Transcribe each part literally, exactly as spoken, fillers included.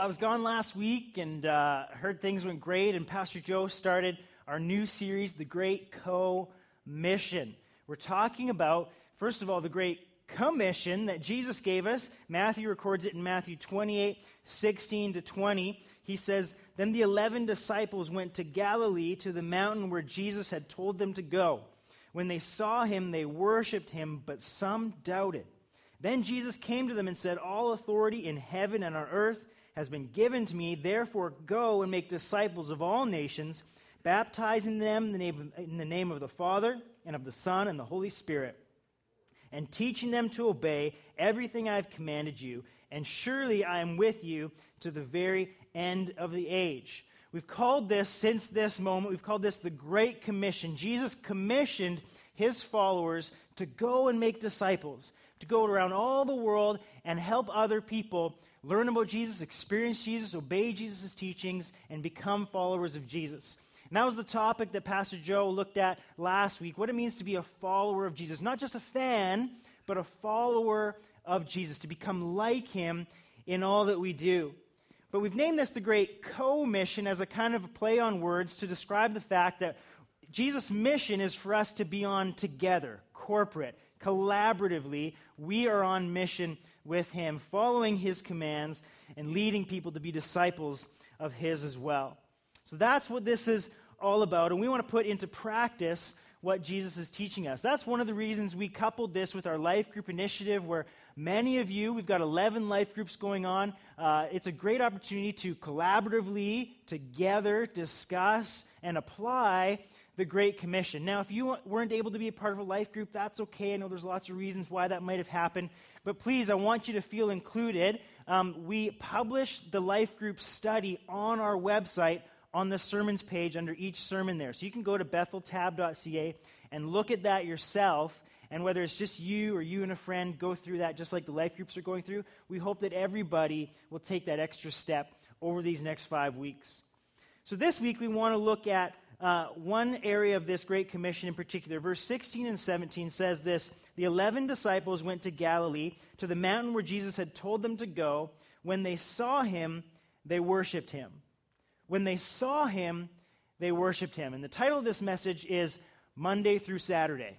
I was gone last week and uh, heard things went great, and Pastor Joe started our new series, The Great Co-Mission. We're talking about, first of all, the Great Commission that Jesus gave us. Matthew records it in Matthew twenty-eight, sixteen to twenty. He says, "Then the eleven disciples went to Galilee, to the mountain where Jesus had told them to go. When they saw him, they worshipped him, but some doubted. Then Jesus came to them and said, 'All authority in heaven and on earth has been given to me. Therefore go and make disciples of all nations, baptizing them in the name of, in the name of the Father and of the Son and the Holy Spirit, and teaching them to obey everything I have commanded you. And surely I am with you to the very end of the age.'" We've called this, since this moment, we've called this the Great Commission. Jesus commissioned his followers to go and make disciples, to go around all the world and help other people learn about Jesus, experience Jesus, obey Jesus' teachings, and become followers of Jesus. And that was the topic that Pastor Joe looked at last week, what it means to be a follower of Jesus. Not just a fan, but a follower of Jesus, to become like him in all that we do. But we've named this the Great Co-Mission as a kind of a play on words to describe the fact that Jesus' mission is for us to be on together, corporate, collaboratively. We are on mission with him, following his commands and leading people to be disciples of his as well. So that's what this is all about, and we want to put into practice what Jesus is teaching us. That's one of the reasons we coupled this with our life group initiative, where many of you, we've got eleven life groups going on. Uh, it's a great opportunity to collaboratively, together, discuss and apply the Great Commission. Now, if you weren't able to be a part of a life group, that's okay. I know there's lots of reasons why that might have happened. But please, I want you to feel included. Um, we publish the life group study on our website on the sermons page under each sermon there. So you can go to bethel tab dot c a and look at that yourself. And whether it's just you or you and a friend, go through that just like the life groups are going through. We hope that everybody will take that extra step over these next five weeks. So this week we want to look at uh, one area of this Great Commission in particular. Verse sixteen and seventeen says this: "The eleven disciples went to Galilee, to the mountain where Jesus had told them to go. When they saw him, they worshipped him." When they saw him, they worshipped him. And the title of this message is Monday through Saturday.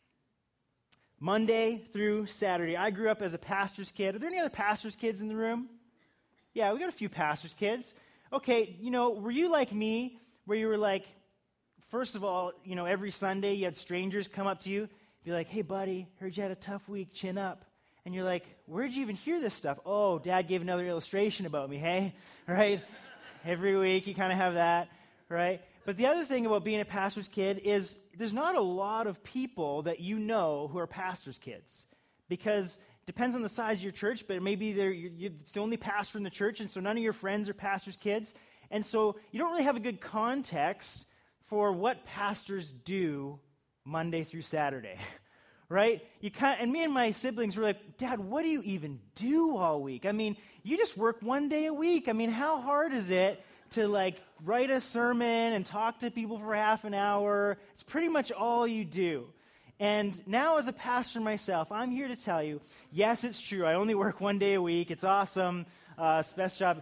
Monday through Saturday. I grew up as a pastor's kid. Are there any other pastor's kids in the room? Yeah, we got a few pastor's kids. Okay, you know, were you like me, where you were like, first of all, you know, every Sunday you had strangers come up to you, be like, "Hey, buddy, heard you had a tough week, chin up." And you're like, "Where'd you even hear this stuff?" "Oh, Dad gave another illustration about me, hey?" Right? Every week you kind of have that, right? But the other thing about being a pastor's kid is there's not a lot of people that you know who are pastor's kids, because it depends on the size of your church, but maybe they're, you're the only pastor in the church, and so none of your friends are pastor's kids. And so you don't really have a good context for what pastors do Monday through Saturday, right? You kind and me and my siblings were like, "Dad, what do you even do all week? I mean, you just work one day a week. I mean, how hard is it to like write a sermon and talk to people for half an hour? It's pretty much all you do." And now as a pastor myself, I'm here to tell you, yes, it's true. I only work one day a week. It's awesome. Uh, it's the best job.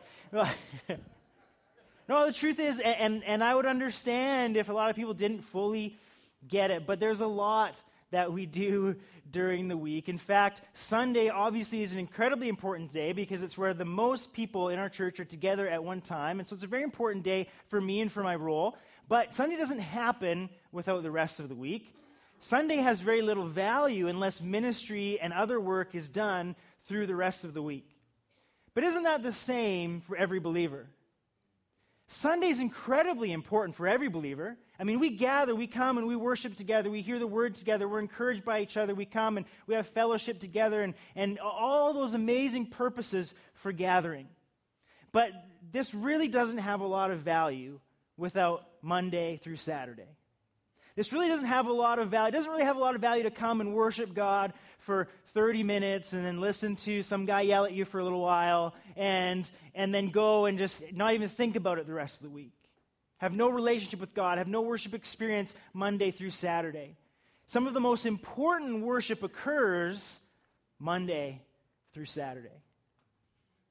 No, the truth is, and, and I would understand if a lot of people didn't fully get it, but there's a lot that we do during the week. In fact, Sunday obviously is an incredibly important day because it's where the most people in our church are together at one time. And so it's a very important day for me and for my role. But Sunday doesn't happen without the rest of the week. Sunday has very little value unless ministry and other work is done through the rest of the week. But isn't that the same for every believer? Sunday is incredibly important for every believer. I mean, we gather, we come and we worship together, we hear the word together, we're encouraged by each other, we come and we have fellowship together, and, and all those amazing purposes for gathering. But this really doesn't have a lot of value without Monday through Saturday. This really doesn't have a lot of value. It doesn't really have a lot of value to come and worship God for thirty minutes and then listen to some guy yell at you for a little while and, and then go and just not even think about it the rest of the week. Have no relationship with God, have no worship experience Monday through Saturday. Some of the most important worship occurs Monday through Saturday.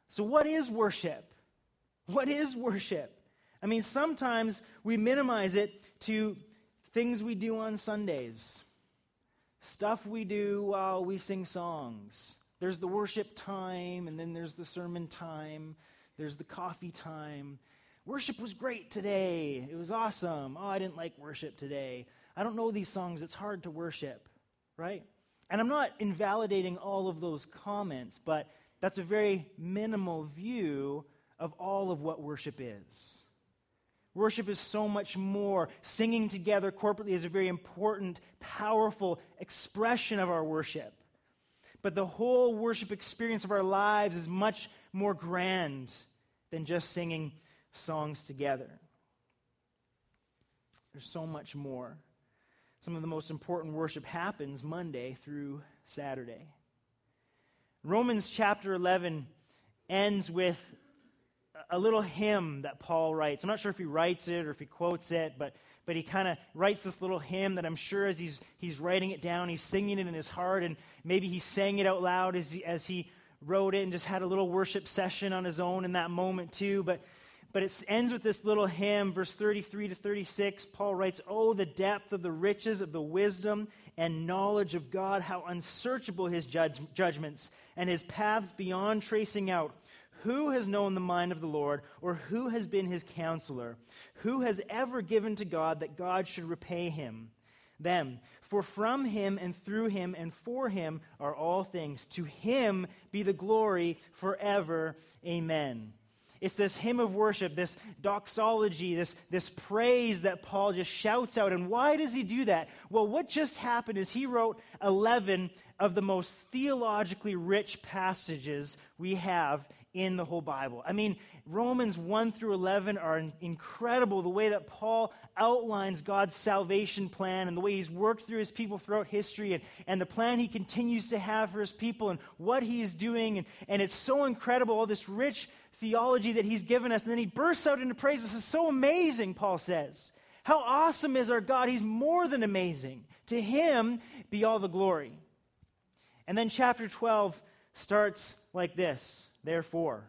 So what is worship? What is worship? I mean, sometimes we minimize it to things we do on Sundays, stuff we do while we sing songs. There's the worship time, and then there's the sermon time. There's the coffee time. Worship was great today. It was awesome. Oh, I didn't like worship today. I don't know these songs. It's hard to worship, right? And I'm not invalidating all of those comments, but that's a very minimal view of all of what worship is. Worship is so much more. Singing together corporately is a very important, powerful expression of our worship. But the whole worship experience of our lives is much more grand than just singing songs together. There's so much more. Some of the most important worship happens Monday through Saturday. Romans chapter eleven ends with a little hymn that Paul writes. I'm not sure if he writes it or if he quotes it, but but he kind of writes this little hymn that I'm sure as he's he's writing it down, he's singing it in his heart, and maybe he sang it out loud as he, as he wrote it and just had a little worship session on his own in that moment too. But but it ends with this little hymn, verse thirty-three to thirty-six. Paul writes, "Oh, the depth of the riches of the wisdom and knowledge of God, how unsearchable his judge, judgments and his paths beyond tracing out. Who has known the mind of the Lord, or who has been his counselor? Who has ever given to God that God should repay him? Them. For from him and through him and for him are all things. To him be the glory forever. Amen." It's this hymn of worship, this doxology, this, this praise that Paul just shouts out. And why does he do that? Well, what just happened is he wrote eleven of the most theologically rich passages we have in the whole Bible. I mean, Romans one through eleven are incredible, the way that Paul outlines God's salvation plan and the way he's worked through his people throughout history, and, and the plan he continues to have for his people and what he's doing. And, and it's so incredible, all this rich theology that he's given us. And then he bursts out into praise. This is so amazing, Paul says. How awesome is our God? He's more than amazing. To him be all the glory. And then chapter twelve starts like this. Therefore.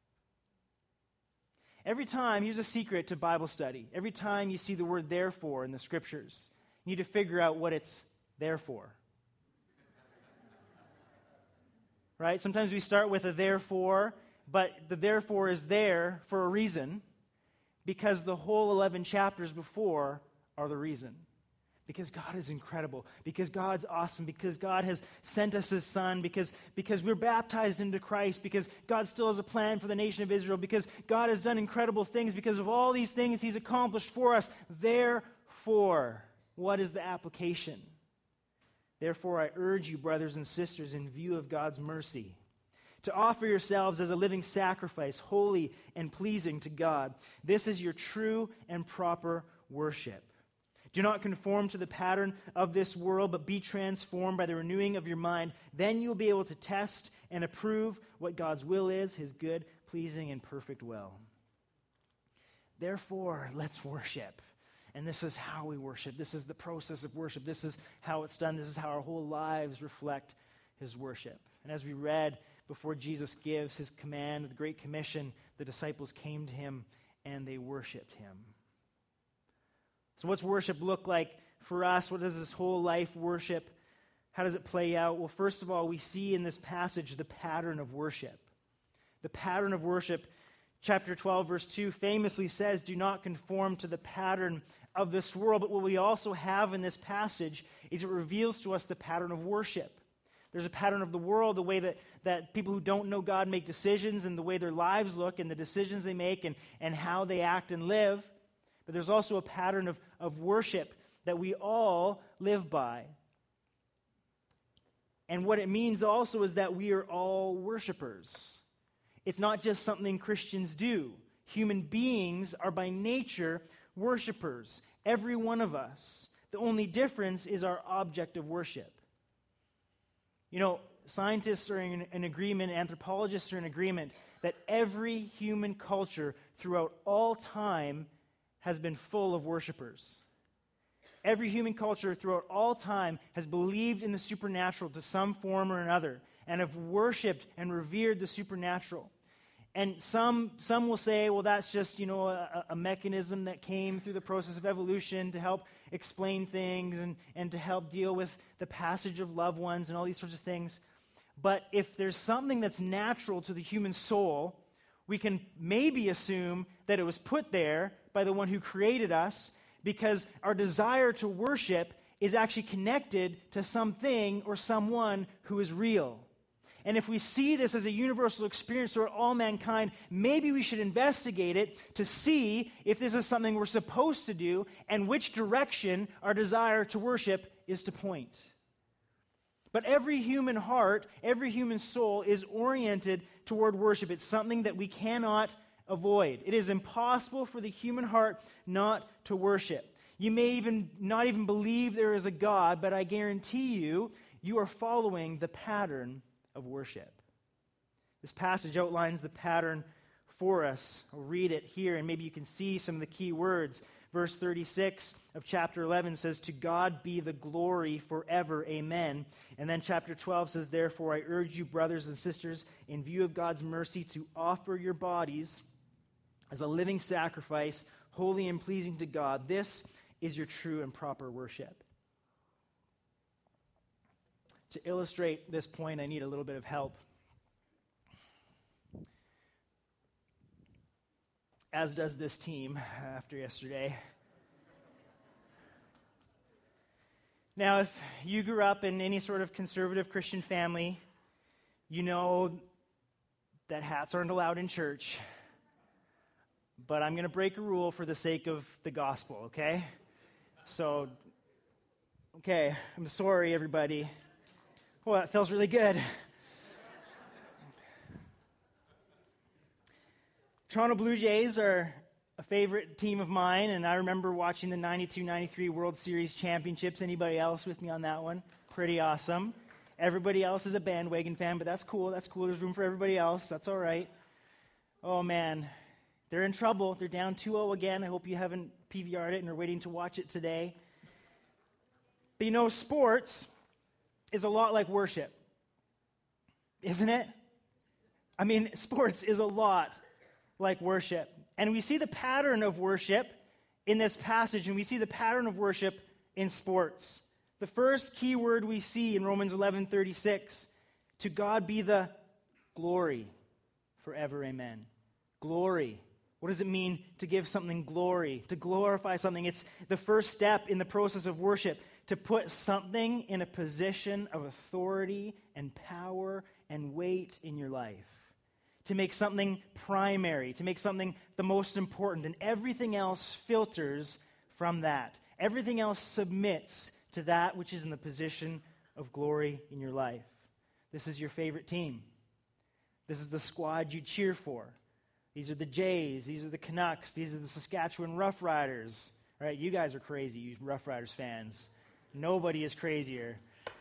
Every time, here's a secret to Bible study. Every time you see the word therefore in the scriptures, you need to figure out what it's there for. Right? Sometimes we start with a therefore, but the therefore is there for a reason, because the whole eleven chapters before are the reason. Because God is incredible, because God's awesome, because God has sent us his Son, because, because we're baptized into Christ, because God still has a plan for the nation of Israel, because God has done incredible things, because of all these things he's accomplished for us. Therefore, what is the application? Therefore, I urge you, brothers and sisters, in view of God's mercy, to offer yourselves as a living sacrifice, holy and pleasing to God. This is your true and proper worship. Do not conform to the pattern of this world, but be transformed by the renewing of your mind. Then you'll be able to test and approve what God's will is, his good, pleasing, and perfect will. Therefore, let's worship. And this is how we worship. This is the process of worship. This is how it's done. This is how our whole lives reflect his worship. And as we read, before Jesus gives his command, the Great Commission, the disciples came to him and they worshiped him. So what's worship look like for us? What does this whole life worship? How does it play out? Well, first of all, we see in this passage the pattern of worship. The pattern of worship, chapter twelve, verse two, famously says, do not conform to the pattern of this world. But what we also have in this passage is it reveals to us the pattern of worship. There's a pattern of the world, the way that, that people who don't know God make decisions, and the way their lives look and the decisions they make and, and how they act and live. But there's also a pattern of, of worship that we all live by. And what it means also is that we are all worshipers. It's not just something Christians do. Human beings are by nature worshipers, every one of us. The only difference is our object of worship. You know, scientists are in, in agreement, anthropologists are in agreement, that every human culture throughout all time has been full of worshipers. Every human culture throughout all time has believed in the supernatural to some form or another and have worshipped and revered the supernatural. And some some will say, well, that's just, you know, a, a mechanism that came through the process of evolution to help explain things and, and to help deal with the passage of loved ones and all these sorts of things. But if there's something that's natural to the human soul, we can maybe assume that it was put there by the one who created us, because our desire to worship is actually connected to something or someone who is real. And if we see this as a universal experience for all mankind, maybe we should investigate it to see if this is something we're supposed to do and which direction our desire to worship is to point. But every human heart, every human soul is oriented toward worship. It's something that we cannot avoid. It is impossible for the human heart not to worship. You may even not even believe there is a God, but I guarantee you, you are following the pattern of worship. This passage outlines the pattern for us. I'll read it here, and maybe you can see some of the key words. Verse thirty-six of chapter eleven says, "To God be the glory forever, amen." And then chapter twelve says, "Therefore I urge you, brothers and sisters, in view of God's mercy, to offer your bodies as a living sacrifice, holy and pleasing to God. This is your true and proper worship." To illustrate this point, I need a little bit of help. As does this team after yesterday. Now, if you grew up in any sort of conservative Christian family, you know that hats aren't allowed in church. But I'm going to break a rule for the sake of the gospel, okay? So, okay, I'm sorry, everybody. Well, that feels really good. Toronto Blue Jays are a favorite team of mine, and I remember watching the ninety-two ninety-three World Series championships. Anybody else with me on that one? Pretty awesome. Everybody else is a bandwagon fan, but that's cool. That's cool. There's room for everybody else. That's all right. Oh, man. They're in trouble. They're down two oh again. I hope you haven't P V R'd it and are waiting to watch it today. But you know, sports is a lot like worship, isn't it? I mean, sports is a lot like worship. And we see the pattern of worship in this passage, and we see the pattern of worship in sports. The first key word we see in Romans eleven thirty-six, "To God be the glory forever, amen." Glory. What does it mean to give something glory, to glorify something? It's the first step in the process of worship, to put something in a position of authority and power and weight in your life. To make something primary, to make something the most important, and everything else filters from that. Everything else submits to that which is in the position of glory in your life. This is your favorite team. This is the squad you cheer for. These are the Jays, these are the Canucks, these are the Saskatchewan Roughriders. All right, you guys are crazy, you Roughriders fans. Nobody is crazier.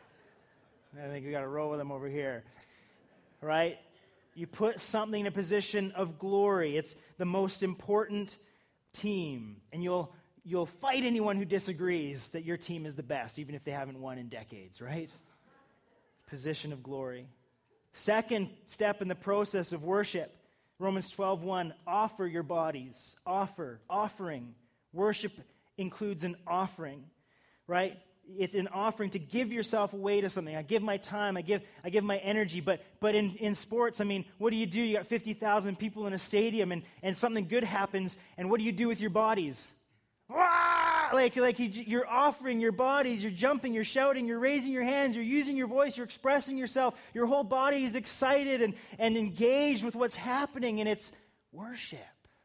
I think we got a row of them over here. All right? You put something in a position of glory. It's the most important team. And you'll you'll fight anyone who disagrees that your team is the best, even if they haven't won in decades, right? Position of glory. Second step in the process of worship, Romans twelve one, offer your bodies. Offer, offering. Worship includes an offering, right? It's an offering to give yourself away to something. I give my time, I give I give my energy, but but in, in sports, I mean, what do you do? You got fifty thousand people in a stadium, and, and something good happens, and what do you do with your bodies? Wah! Like, like you, you're offering your bodies, you're jumping, you're shouting, you're raising your hands, you're using your voice, you're expressing yourself. Your whole body is excited and, and engaged with what's happening, and it's worship.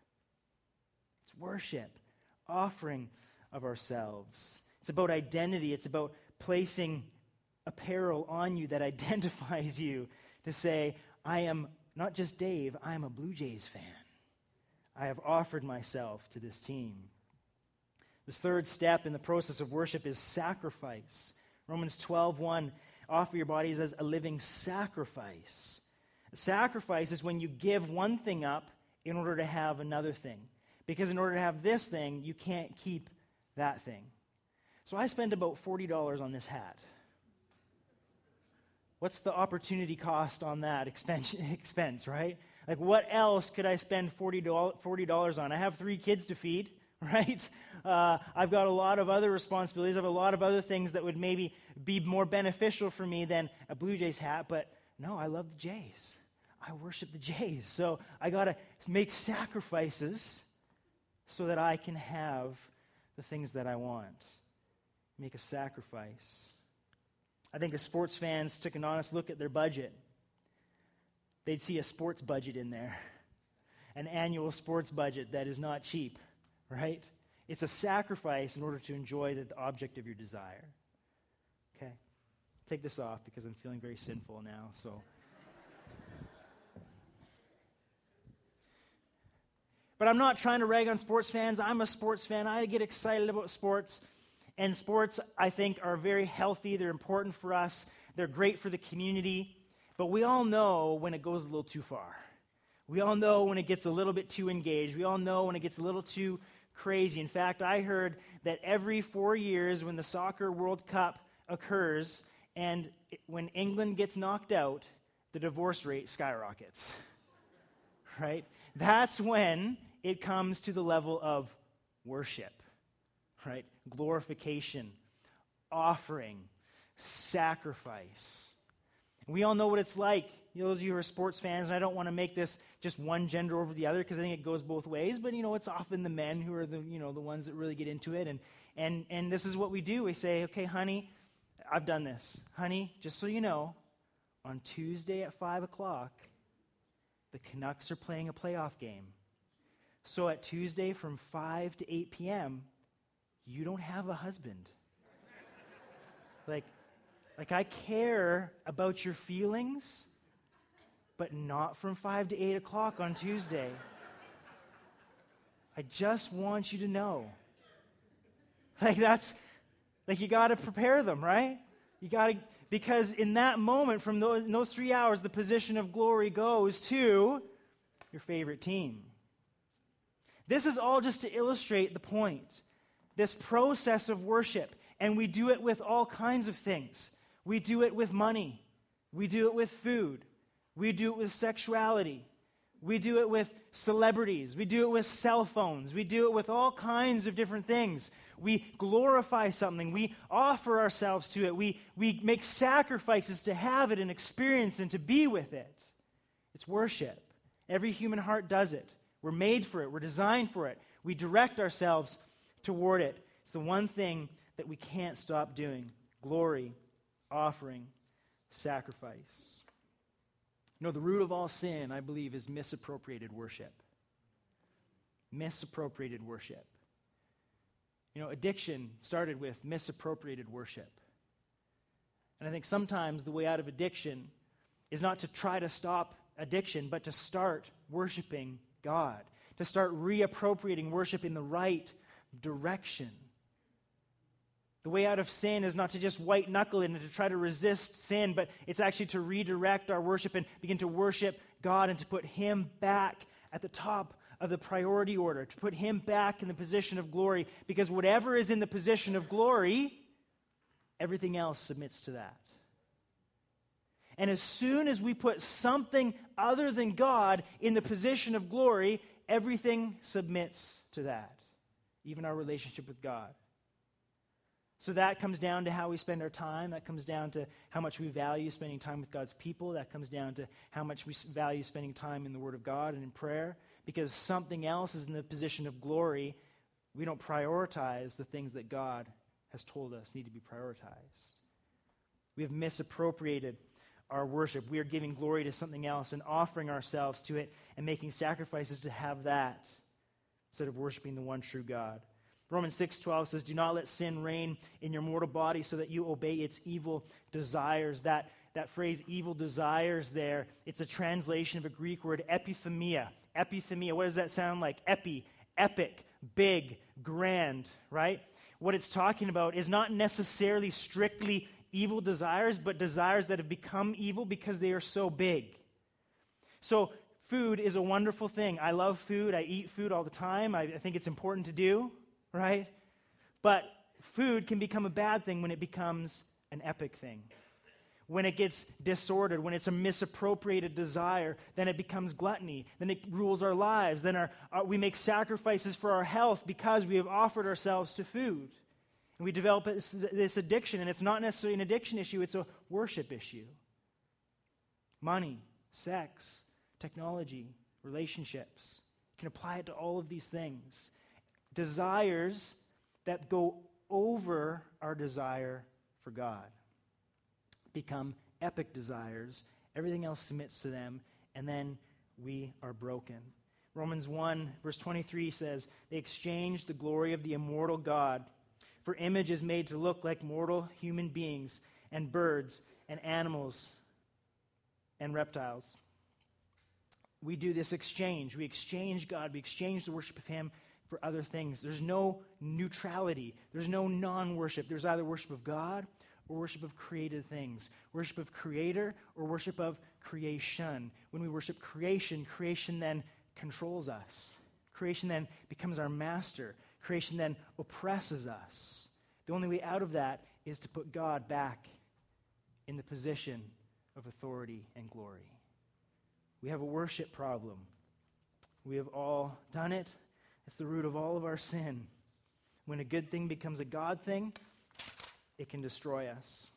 It's worship, offering of ourselves. It's about identity. It's about placing apparel on you that identifies you to say, I am not just Dave, I am a Blue Jays fan. I have offered myself to this team. This third step in the process of worship is sacrifice. Romans twelve one, offer your bodies as a living sacrifice. A sacrifice is when you give one thing up in order to have another thing. Because in order to have this thing, you can't keep that thing. So I spent about forty dollars on this hat. What's the opportunity cost on that expense, expense, right? Like, what else could I spend forty dollars on? I have three kids to feed, right? Uh, I've got a lot of other responsibilities. I have a lot of other things that would maybe be more beneficial for me than a Blue Jays hat. But no, I love the Jays. I worship the Jays. So I got to make sacrifices so that I can have the things that I want. Make a sacrifice. I think if sports fans took an honest look at their budget, they'd see a sports budget in there, an annual sports budget that is not cheap, right? It's a sacrifice in order to enjoy the object of your desire. Okay? Take this off because I'm feeling very sinful now, so. But I'm not trying to rag on sports fans. I'm a sports fan. I get excited about sports. And sports, I think, are very healthy. They're important for us. They're great for the community. But we all know when it goes a little too far. We all know when it gets a little bit too engaged. We all know when it gets a little too crazy. In fact, I heard that every four years when the Soccer World Cup occurs and when England gets knocked out, the divorce rate skyrockets. Right? That's when it comes to the level of worship. Right? Glorification, offering, sacrifice. We all know what it's like. You know, those of you who are sports fans, and I don't want to make this just one gender over the other because I think it goes both ways, but, you know, it's often the men who are the, you know, the ones that really get into it. And, and, and this is what we do. We say, okay, honey, I've done this. Honey, just so you know, on Tuesday at five o'clock, the Canucks are playing a playoff game. So at Tuesday from five to eight p.m., you don't have a husband. Like, Like, I care about your feelings, but not from five to eight o'clock on Tuesday. I just want you to know. Like, that's, like, you got to prepare them, right? You got to, because in that moment, from those, in those three hours, the position of glory goes to your favorite team. This is all just to illustrate the point. This process of worship, and we do it with all kinds of things. We do it with money. We do it with food. We do it with sexuality. We do it with celebrities. We do it with cell phones. We do it with all kinds of different things. We glorify something. We offer ourselves to it. We, we make sacrifices to have it and experience and to be with it. It's worship. Every human heart does it. We're made for it. We're designed for it. We direct ourselves toward it. It's the one thing that we can't stop doing. Glory, offering, sacrifice. You know, the root of all sin, I believe, is misappropriated worship. Misappropriated worship. You know, addiction started with misappropriated worship. And I think sometimes the way out of addiction is not to try to stop addiction, but to start worshiping God, to start reappropriating worship in the right direction. The way out of sin is not to just white-knuckle it and to try to resist sin, but it's actually to redirect our worship and begin to worship God and to put Him back at the top of the priority order, to put Him back in the position of glory, because whatever is in the position of glory, everything else submits to that. And as soon as we put something other than God in the position of glory, everything submits to that, even our relationship with God. So that comes down to how we spend our time. That comes down to how much we value spending time with God's people. That comes down to how much we value spending time in the Word of God and in prayer. Because something else is in the position of glory, we don't prioritize the things that God has told us need to be prioritized. We have misappropriated our worship. We are giving glory to something else and offering ourselves to it and making sacrifices to have that instead of worshiping the one true God. Romans six twelve says, "Do not let sin reign in your mortal body so that you obey its evil desires." That, that phrase, evil desires there, it's a translation of a Greek word, epithemia. Epithemia, what does that sound like? Epi, epic, big, grand, right? What it's talking about is not necessarily strictly evil desires, but desires that have become evil because they are so big. So food is a wonderful thing. I love food. I eat food all the time. I, I think it's important to do, right? But food can become a bad thing when it becomes an epic thing. When it gets disordered, when it's a misappropriated desire, then it becomes gluttony. Then it rules our lives. Then our, our, we make sacrifices for our health because we have offered ourselves to food. And we develop this, this addiction, and it's not necessarily an addiction issue, it's a worship issue. Money, sex, technology, relationships. You can apply it to all of these things. Desires that go over our desire for God become epic desires. Everything else submits to them, and then we are broken. Romans one, verse twenty-three says, they exchanged the glory of the immortal God for images made to look like mortal human beings and birds and animals and reptiles. We do this exchange. We exchange God. We exchange the worship of Him for other things. There's no neutrality. There's no non-worship. There's either worship of God or worship of created things. Worship of Creator or worship of creation. When we worship creation, creation then controls us. Creation then becomes our master. Creation then oppresses us. The only way out of that is to put God back in the position of authority and glory. We have a worship problem. We have all done it. It's the root of all of our sin. When a good thing becomes a God thing, it can destroy us.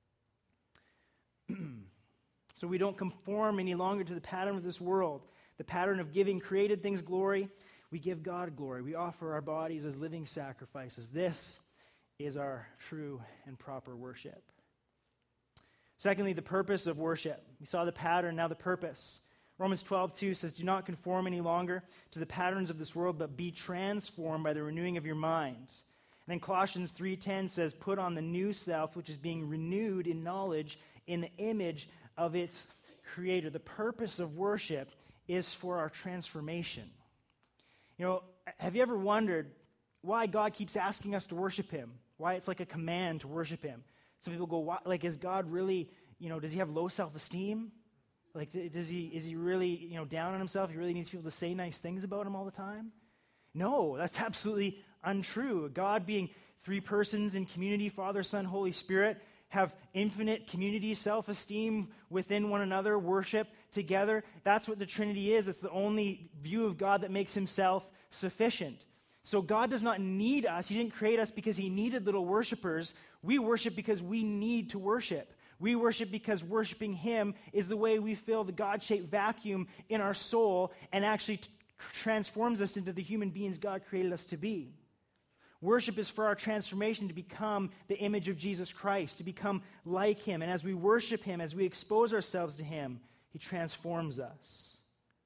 So we don't conform any longer to the pattern of this world, the pattern of giving created things glory. We give God glory. We offer our bodies as living sacrifices. This is our true and proper worship. Secondly, the purpose of worship. We saw the pattern, now the purpose. Romans twelve two says, do not conform any longer to the patterns of this world, but be transformed by the renewing of your mind. And then Colossians three ten says, put on the new self, which is being renewed in knowledge in the image of its Creator. The purpose of worship is for our transformation. You know, have you ever wondered why God keeps asking us to worship Him? Why it's like a command to worship Him? Some people go, why, like, is God really, you know, does He have low self-esteem? Like, does he, is He really, you know, down on Himself? He really needs people to say nice things about Him all the time? No, that's absolutely untrue. God being three persons in community, Father, Son, Holy Spirit, have infinite community, self-esteem within one another, worship together. That's what the Trinity is. It's the only view of God that makes Himself sufficient. So God does not need us. He didn't create us because He needed little worshipers. We worship because we need to worship. We worship because worshiping Him is the way we fill the God-shaped vacuum in our soul and actually t- transforms us into the human beings God created us to be. Worship is for our transformation to become the image of Jesus Christ, to become like Him. And as we worship Him, as we expose ourselves to Him, He transforms us.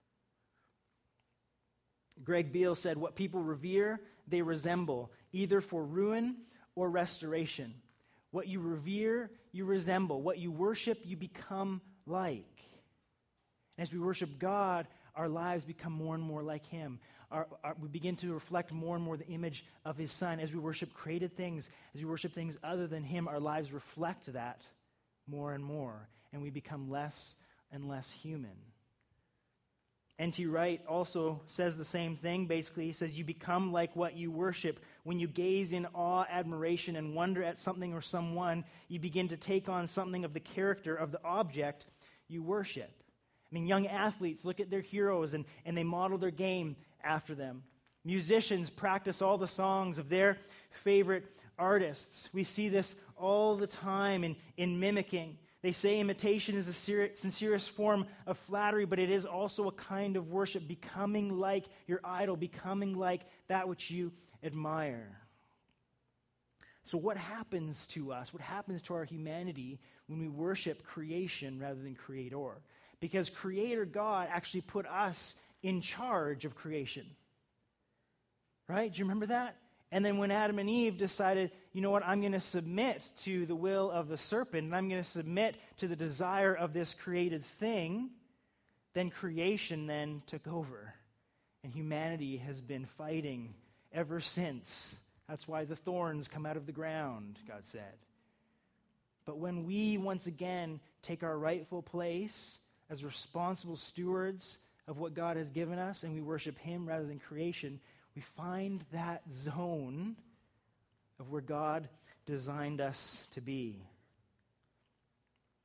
Greg Beale said, what people revere, they resemble, either for ruin or restoration. What you revere, you resemble. What you worship, you become like. As we worship God, our lives become more and more like Him. Our, our, we begin to reflect more and more the image of His Son. As we worship created things, as we worship things other than Him, our lives reflect that more and more. And we become less and less human. N T Wright also says the same thing. Basically, he says, you become like what you worship. When you gaze in awe, admiration, and wonder at something or someone, you begin to take on something of the character of the object you worship. I mean, young athletes look at their heroes and, and they model their game after them. Musicians practice all the songs of their favorite artists. We see this all the time in, in mimicking. They say imitation is the ser- sincerest form of flattery, but it is also a kind of worship, becoming like your idol, becoming like that which you admire. So what happens to us? What happens to our humanity when we worship creation rather than Creator? Because Creator God actually put us in charge of creation. Right? Do you remember that? And then when Adam and Eve decided, you know what, I'm going to submit to the will of the serpent, and I'm going to submit to the desire of this created thing, then creation then took over. And humanity has been fighting ever since. That's why the thorns come out of the ground, God said. But when we once again take our rightful place as responsible stewards of what God has given us, and we worship Him rather than creation, we find that zone of where God designed us to be.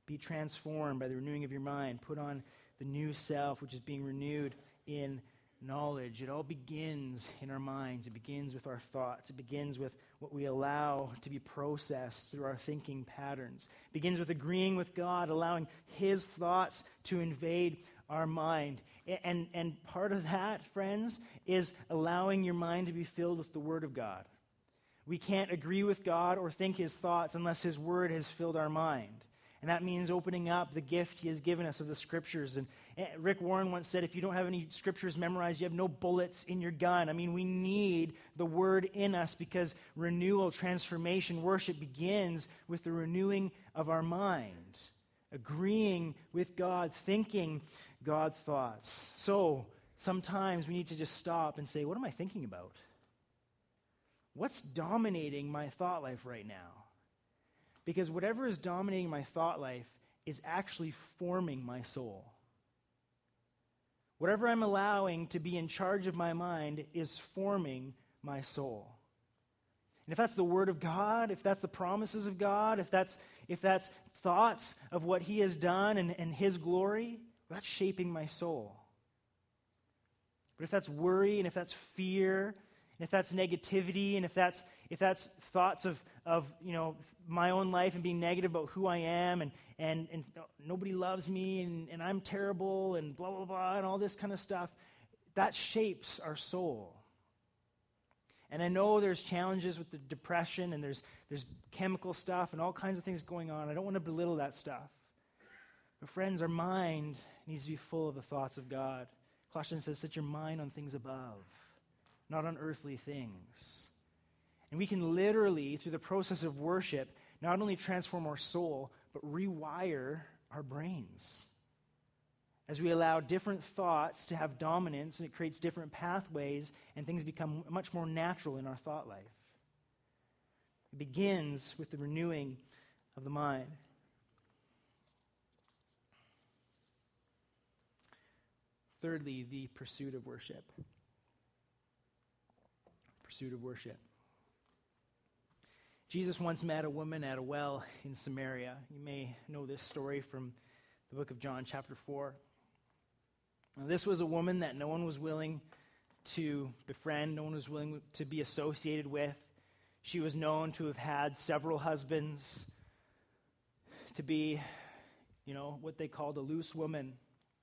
Be transformed by the renewing of your mind. Put on the new self, which is being renewed in knowledge. It all begins in our minds. It begins with our thoughts. It begins with what we allow to be processed through our thinking patterns. It begins with agreeing with God, allowing His thoughts to invade our mind. And, and part of that, friends, is allowing your mind to be filled with the Word of God. We can't agree with God or think His thoughts unless His Word has filled our mind. And that means opening up the gift He has given us of the Scriptures. And Rick Warren once said, if you don't have any Scriptures memorized, you have no bullets in your gun. I mean, we need the Word in us because renewal, transformation, worship begins with the renewing of our mind. Agreeing with God, thinking God's thoughts. So, sometimes we need to just stop and say, what am I thinking about? What's dominating my thought life right now? Because whatever is dominating my thought life is actually forming my soul. Whatever I'm allowing to be in charge of my mind is forming my soul. And if that's the Word of God, if that's the promises of God, if that's if that's thoughts of what He has done and, and His glory, well, that's shaping my soul. But if that's worry and if that's fear, and if that's negativity, and if that's if that's thoughts of of you know my own life and being negative about who I am and and, and nobody loves me and, and I'm terrible and blah blah blah and all this kind of stuff, that shapes our soul. And I know there's challenges with the depression and there's there's chemical stuff and all kinds of things going on. I don't want to belittle that stuff. But friends, our mind needs to be full of the thoughts of God. Colossians says, set your mind on things above, not on earthly things. And we can literally, through the process of worship, not only transform our soul, but rewire our brains. As we allow different thoughts to have dominance, and it creates different pathways, and things become much more natural in our thought life. It begins with the renewing of the mind. Thirdly, the pursuit of worship. Pursuit of worship. Jesus once met a woman at a well in Samaria. You may know this story from the book of John, chapter four. Now, this was a woman that no one was willing to befriend, no one was willing to be associated with. She was known to have had several husbands, to be, you know, what they called a loose woman.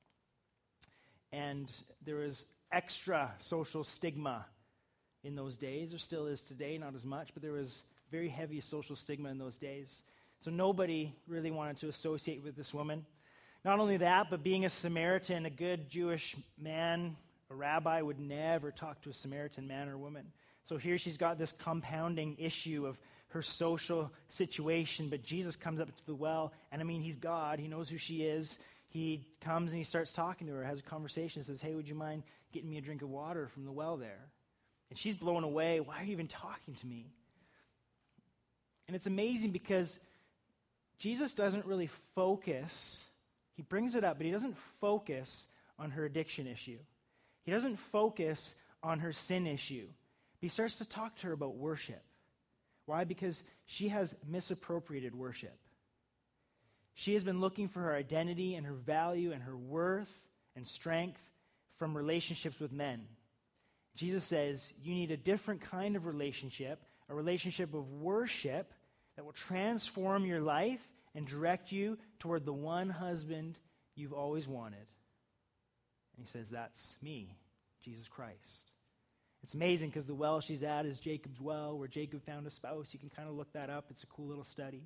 And there was extra social stigma in those days. There still is today, not as much, but there was very heavy social stigma in those days. So nobody really wanted to associate with this woman. Not only that, but being a Samaritan, a good Jewish man, a rabbi would never talk to a Samaritan man or woman. So here she's got this compounding issue of her social situation, but Jesus comes up to the well, and I mean, He's God. He knows who she is. He comes and he starts talking to her, has a conversation, says, hey, would you mind getting me a drink of water from the well there? And she's blown away. Why are you even talking to me? And it's amazing because Jesus doesn't really focus. He brings it up, but He doesn't focus on her addiction issue. He doesn't focus on her sin issue. But He starts to talk to her about worship. Why? Because she has misappropriated worship. She has been looking for her identity and her value and her worth and strength from relationships with men. Jesus says you need a different kind of relationship, a relationship of worship that will transform your life and direct you toward the one husband you've always wanted. And He says, that's me, Jesus Christ. It's amazing because the well she's at is Jacob's well, where Jacob found a spouse. You can kind of look that up. It's a cool little study.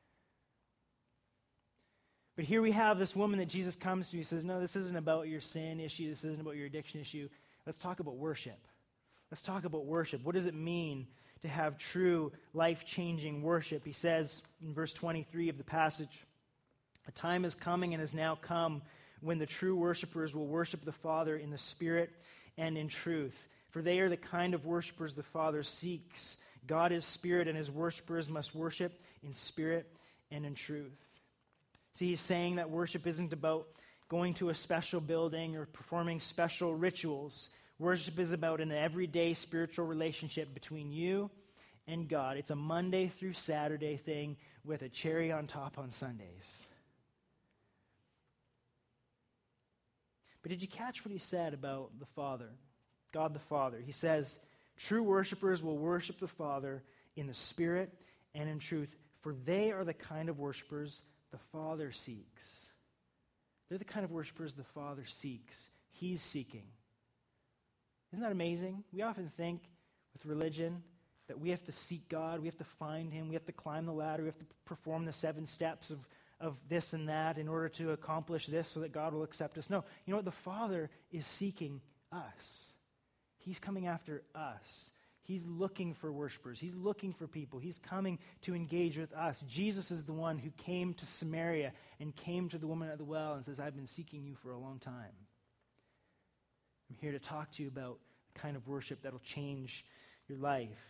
But here we have this woman that Jesus comes to. He says, no, this isn't about your sin issue. This isn't about your addiction issue. Let's talk about worship. Let's talk about worship. What does it mean to have true life-changing worship? He says in verse twenty-three of the passage, a time is coming and has now come when the true worshipers will worship the Father in the Spirit and in truth. For they are the kind of worshipers the Father seeks. God is Spirit, and His worshipers must worship in spirit and in truth. See, He's saying that worship isn't about going to a special building or performing special rituals. Worship is about an everyday spiritual relationship between you and God. It's a Monday through Saturday thing with a cherry on top on Sundays. But did you catch what he said about the Father? God the Father. He says, true worshipers will worship the Father in the Spirit and in truth, for they are the kind of worshipers the Father seeks. They're the kind of worshipers the Father seeks. He's seeking. Isn't that amazing? We often think with religion that we have to seek God, we have to find him, we have to climb the ladder, we have to perform the seven steps of, of this and that in order to accomplish this so that God will accept us. No, you know what? The Father is seeking us. He's coming after us. He's looking for worshipers. He's looking for people. He's coming to engage with us. Jesus is the one who came to Samaria and came to the woman at the well and says, I've been seeking you for a long time. I'm here to talk to you about the kind of worship that'll change your life.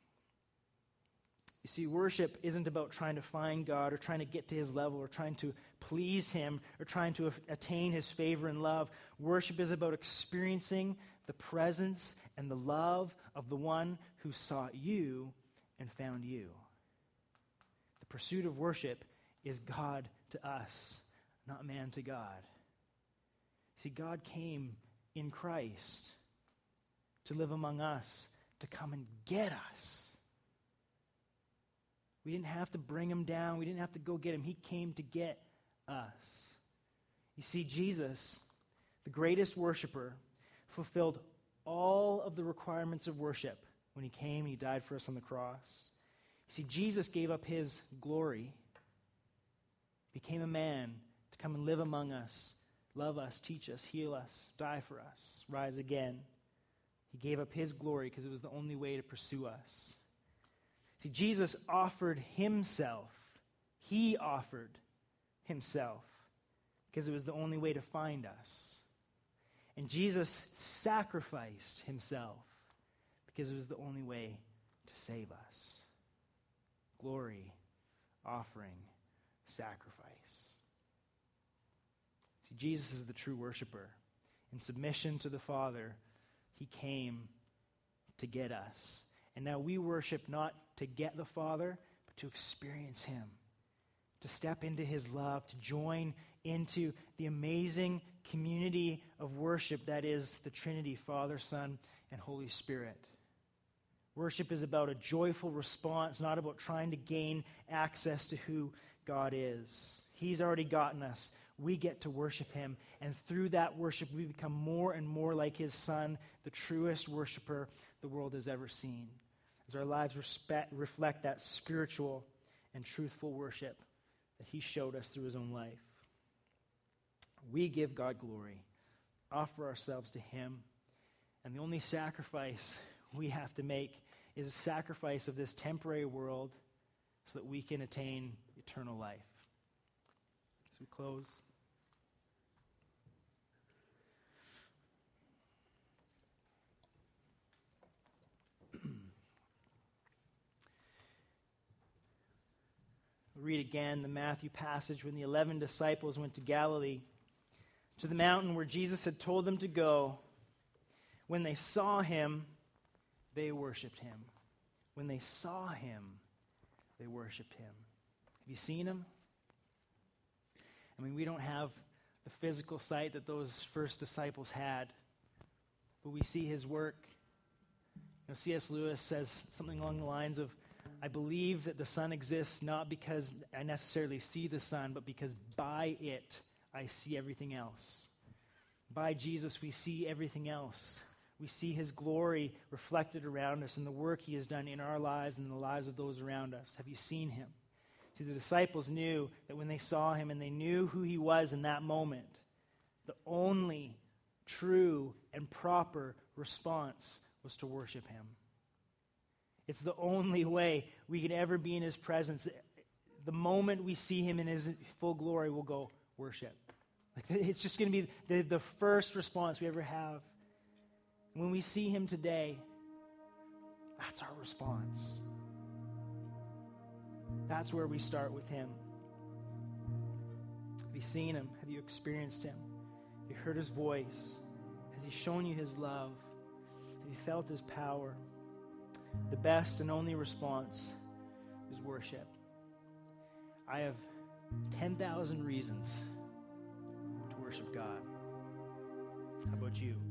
You see, worship isn't about trying to find God or trying to get to his level or trying to please him or trying to attain his favor and love. Worship is about experiencing the presence and the love of the one who sought you and found you. The pursuit of worship is God to us, not man to God. See, God came in Christ to live among us, to come and get us. We didn't have to bring him down. We didn't have to go get him. He came to get us. You see, Jesus, the greatest worshiper, fulfilled all of the requirements of worship when he came and he died for us on the cross. You see, Jesus gave up his glory, became a man to come and live among us, love us, teach us, heal us, die for us, rise again. He gave up his glory because it was the only way to pursue us. See, Jesus offered himself. He offered himself because it was the only way to find us. And Jesus sacrificed himself because it was the only way to save us. Glory, offering, sacrifice. See, Jesus is the true worshiper. In submission to the Father, he came to get us. And now we worship not to get the Father, but to experience him, to step into his love, to join into the amazing community of worship that is the Trinity, Father, Son, and Holy Spirit. Worship is about a joyful response, not about trying to gain access to who God is. He's already gotten us. We get to worship him, and through that worship, we become more and more like his Son, the truest worshiper the world has ever seen. As our lives respect, reflect that spiritual and truthful worship that he showed us through his own life. We give God glory, offer ourselves to him, and the only sacrifice we have to make is a sacrifice of this temporary world so that we can attain eternal life. As we close, we'll read again the Matthew passage when the eleven disciples went to Galilee, to the mountain where Jesus had told them to go. When they saw him, they worshiped him. When they saw him, they worshiped him. Have you seen him? I mean, we don't have the physical sight that those first disciples had, but we see his work. You know, C S Lewis says something along the lines of, I believe that the Son exists not because I necessarily see the Son, but because by it I see everything else. By Jesus we see everything else. We see his glory reflected around us in the work he has done in our lives and in the lives of those around us. Have you seen him? See, the disciples knew that when they saw him and they knew who he was in that moment, the only true and proper response was to worship him. It's the only way we can ever be in his presence. The moment we see him in his full glory, we'll go worship. Like, it's just going to be the, the first response we ever have. When we see him today, that's our response. That's where we start with him. Have you seen him? Have you experienced him? Have you heard his voice? Has he shown you his love? Have you felt his power? The best and only response is worship. I have ten thousand reasons to worship God. How about you?